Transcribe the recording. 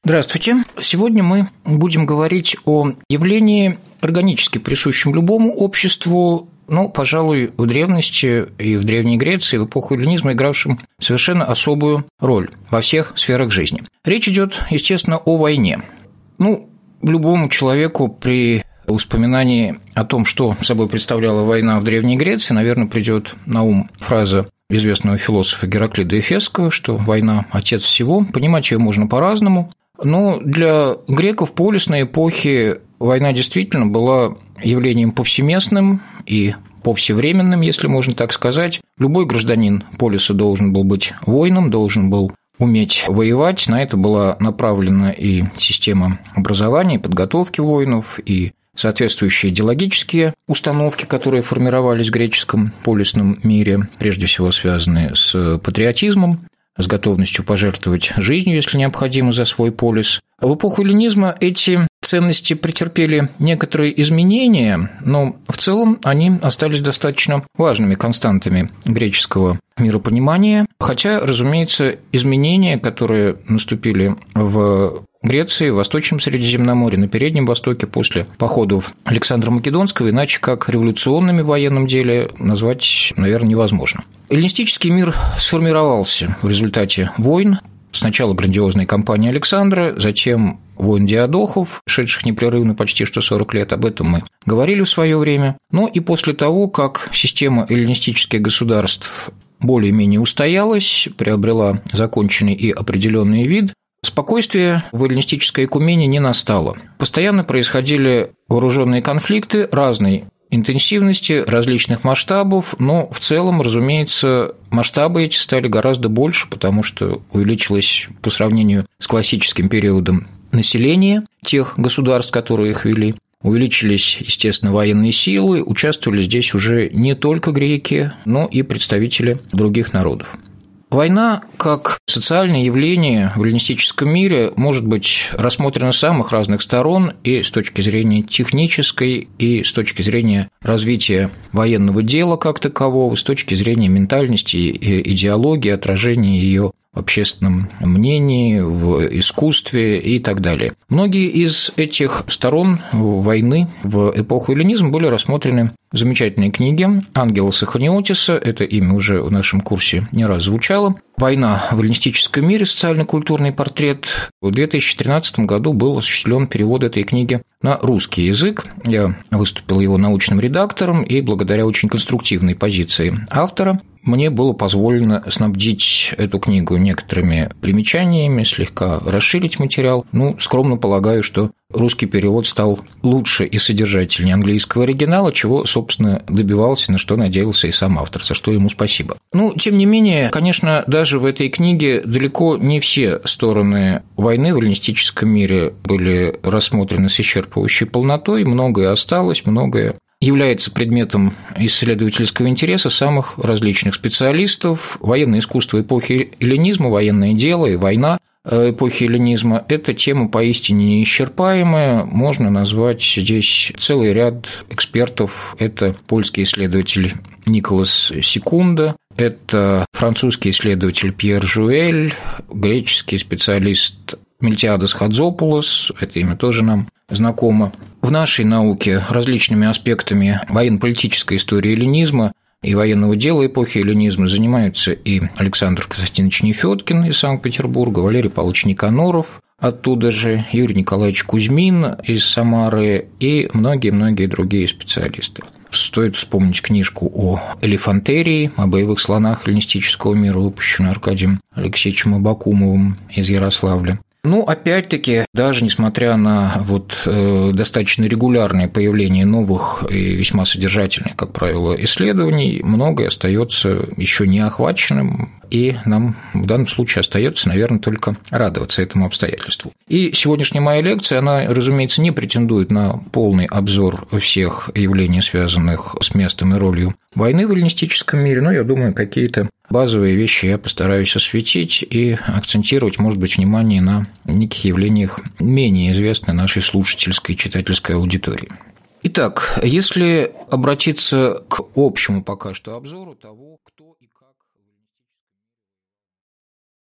Здравствуйте. Сегодня мы будем говорить о явлении, органически присущем любому обществу, но, пожалуй, в древности и в Древней Греции, в эпоху эллинизма, игравшим совершенно особую роль во всех сферах жизни. Речь идет, естественно, о войне. Любому человеку при воспоминании о том, что собой представляла война в Древней Греции, наверное, придет на ум фраза известного философа Гераклида Эфесского, что война – отец всего. Понимать ее можно по-разному. Но для греков полисной эпохи война действительно была явлением повсеместным и повсевременным, если можно так сказать. Любой гражданин полиса должен был быть воином, должен был уметь воевать. На это была направлена и система образования, и подготовки воинов, и соответствующие идеологические установки, которые формировались в греческом полисном мире, прежде всего связанные с патриотизмом, с готовностью пожертвовать жизнью, если необходимо, за свой полис. В эпоху эллинизма эти ценности претерпели некоторые изменения, но в целом они остались достаточно важными константами греческого миропонимания, хотя, разумеется, изменения, которые наступили в Греции, в Восточном Средиземноморье, на Переднем Востоке после походов Александра Македонского, иначе как революционными в военном деле назвать, наверное, невозможно. Эллинистический мир сформировался в результате войн. Сначала грандиозной кампании Александра, затем войн Диадохов, шедших непрерывно почти что 40 лет, об этом мы говорили в свое время. Но и после того, как система эллинистических государств более-менее устоялась, приобрела законченный и определенный вид, спокойствие в эллинистической экумене не настало. Постоянно происходили вооруженные конфликты разной интенсивности, различных масштабов, но в целом, разумеется, масштабы эти стали гораздо больше, потому что увеличилось по сравнению с классическим периодом население тех государств, которые их вели. Увеличились, естественно, военные силы, участвовали здесь уже не только греки, но и представители других народов. Война, как социальное явление в эллинистическом мире, может быть рассмотрена с самых разных сторон и с точки зрения технической, и с точки зрения развития военного дела как такового, с точки зрения ментальности и идеологии, отражения ее в общественном мнении, в искусстве и так далее. Многие из этих сторон войны в эпоху эллинизма были рассмотрены в замечательной книге Ангелоса Ханиотиса, это имя уже в нашем курсе не раз звучало. «Война в эллинистическом мире. Социально-культурный портрет». В 2013 году был осуществлен перевод этой книги на русский язык. Я выступил его научным редактором, и благодаря очень конструктивной позиции автора мне было позволено снабдить эту книгу некоторыми примечаниями, слегка расширить материал. Скромно полагаю, что русский перевод стал лучше и содержательнее английского оригинала, чего, собственно, добивался, на что надеялся и сам автор, за что ему спасибо. Тем не менее, конечно, даже в этой книге далеко не все стороны войны в эллинистическом мире были рассмотрены с исчерпывающей полнотой, многое осталось, многое является предметом исследовательского интереса самых различных специалистов. Военное искусство эпохи эллинизма, военное дело и война эпохи эллинизма – это тема поистине неисчерпаемая. Можно назвать здесь целый ряд экспертов. Это польский исследователь Николас Секунда, это французский исследователь Пьер Жуэль, греческий специалист Милтиадос Хадзопулос, это имя тоже нам знакомо. В нашей науке различными аспектами военно-политической истории эллинизма и военного дела эпохи эллинизма занимаются и Александр Константинович Нефёдкин из Санкт-Петербурга, Валерий Павлович Никаноров, оттуда же Юрий Николаевич Кузьмин из Самары и многие-многие другие специалисты. Стоит вспомнить книжку о элефантерии, о боевых слонах эллинистического мира, выпущенную Аркадием Алексеевичем Абакумовым из Ярославля. Опять-таки, даже несмотря на достаточно регулярное появление новых и весьма содержательных, как правило, исследований, многое остается еще не охваченным, и нам в данном случае остается, наверное, только радоваться этому обстоятельству. И сегодняшняя моя лекция, она, разумеется, не претендует на полный обзор всех явлений, связанных с местом и ролью войны в эллинистическом мире, но, я думаю, какие-то базовые вещи я постараюсь осветить и акцентировать, может быть, внимание на неких явлениях, менее известных нашей слушательской и читательской аудитории. Итак, если обратиться к общему пока что обзору того, кто